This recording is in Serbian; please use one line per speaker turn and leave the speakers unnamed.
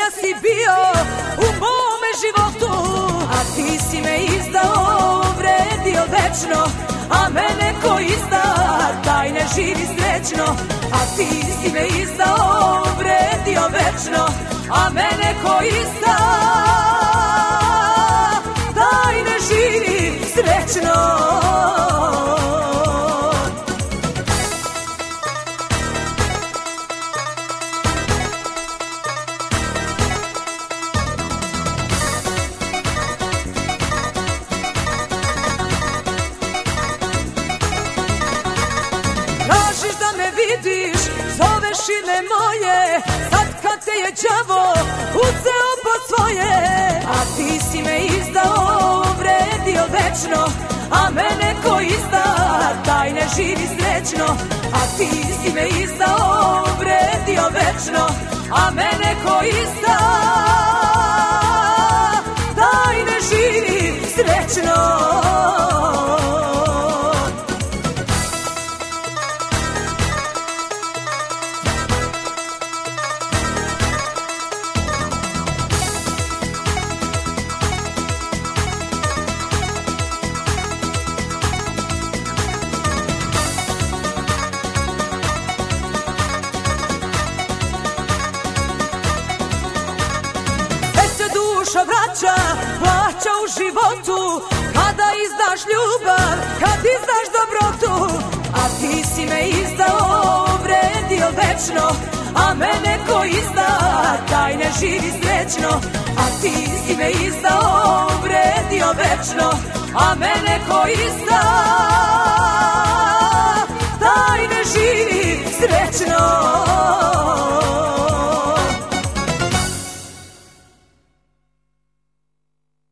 Svetinja si bio u mome životu, a ti si me izdao, uvredio večno, a mene ko izda, taj ne živi srećno. A ti si me izdao, uvredio večno, a mene ko izda, taj ne živi srećno. Tražiš da me vidiš, zoveš ime moje, sad kad te je đavo uzeo pod svoje. A ti si me izdao, uvredio večno, a mene ko izda, taj ne živi srećno. A ti si me izdao, uvredio večno, a mene ko izda, taj ne živi srećno. Vraća, plaća u životu, kada izdaš ljubav, kad izdaš dobrotu. A ti si me izdao, uvredio večno, a mene ko izda, taj ne živi srećno. A ti si me izdao, uvredio večno, a mene ko izda,